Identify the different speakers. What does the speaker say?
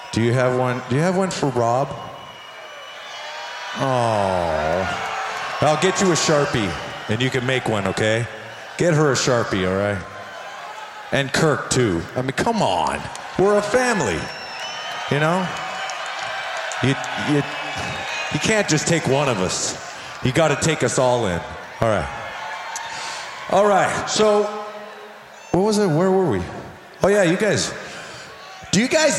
Speaker 1: Do you have one? Do you have one for Rob? Oh. I'll get you a Sharpie, and you can make one, okay? Get her a Sharpie, all right? And Kirk, too. I mean, come on. We're a family, you know? You can't just take one of us. You got to take us all in. All right. All right, so what was it? Where were we? Oh, yeah, you guys. Do you guys